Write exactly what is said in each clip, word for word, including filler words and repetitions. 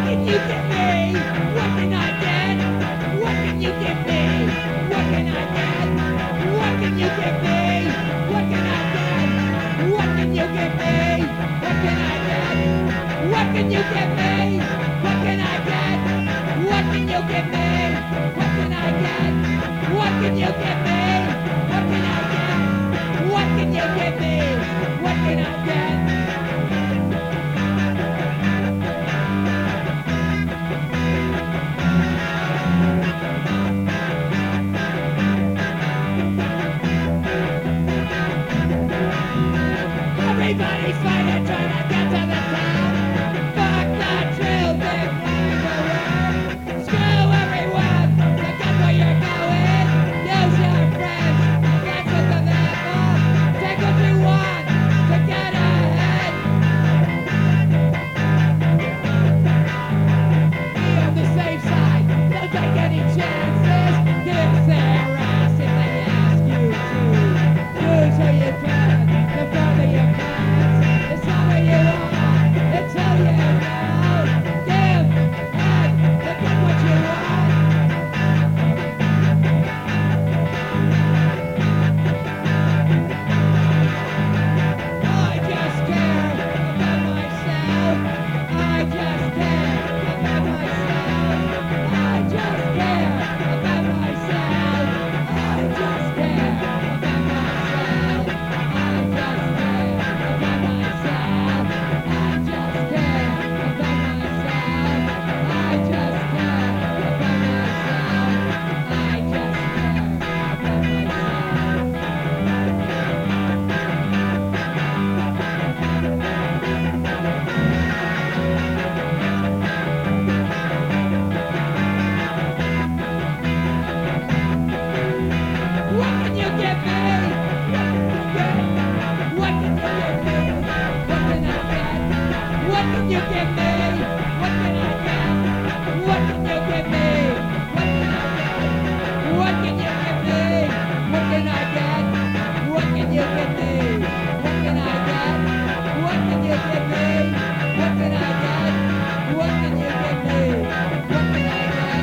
can you give me? What can I get? What can you give me? What can I get? What can you give me? What can I get? What can you give me? What can I get? What can you give me? What can I get? What can you give me? What can I get? What can you give me? What can I get? What can you give me? What can I get? Everybody's fighting, trying to get to the top. Fuck the truth and flying away. Screw everyone to get where you're going. Use your friends, that's what the level. Take what you want to get ahead. Be on the safe side, don't take any chances. Kiss their ass if they ask you to. Use who you can, the further you can. It's not where you are, it's who you know. Give head to get what you want. I just care about myself. I just care about myself. I just care about myself. I just care about myself. I just care about myself. I just care about myself. I just care about myself. I just care about myself. What can you give me? What can you give me? What can I get? What can you give me? What can I get? What can you give me? What can I get? What can you give me? What can I get? What can you give me? What can I get? What can you give me? What can I get? What can you give me? What can I get?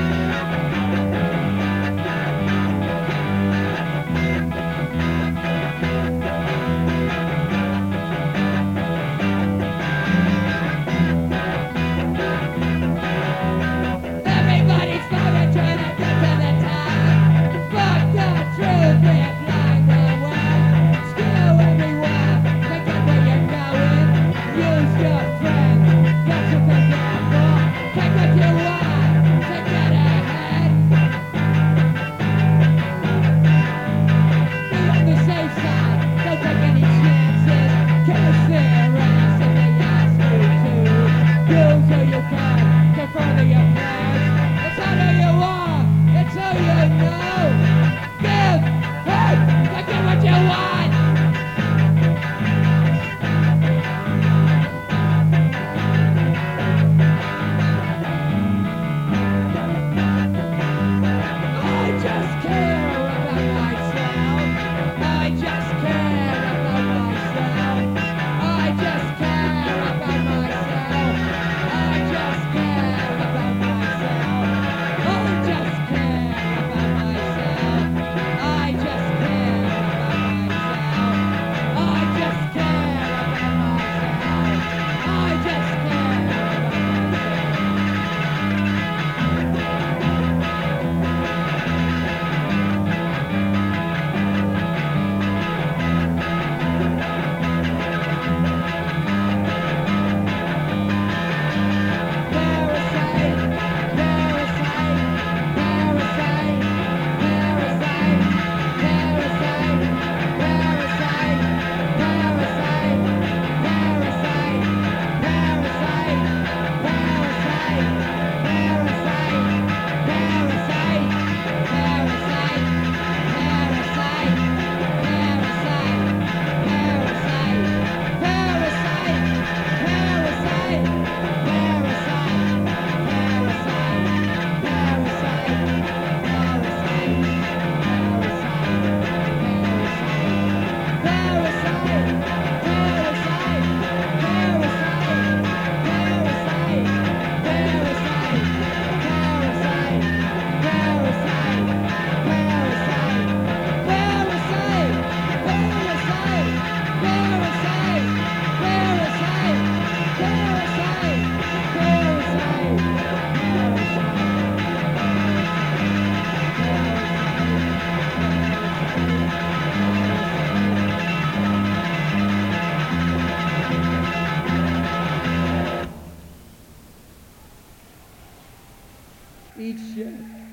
Everybody's fighting, trying to get to the top. Fuck the truth, they're flying away. Screw everyone to get where you're going. Use your friends, that's what they're there for. Take what you want to get ahead. Be on the safe side, don't take any chances. Kiss their ass if they ask you to. Use who you can to further your plans. It's not who you are, it's who you know. Give head to get what you want. I just care about myself. I just care about myself. I just care about myself. I just care about Eat shit.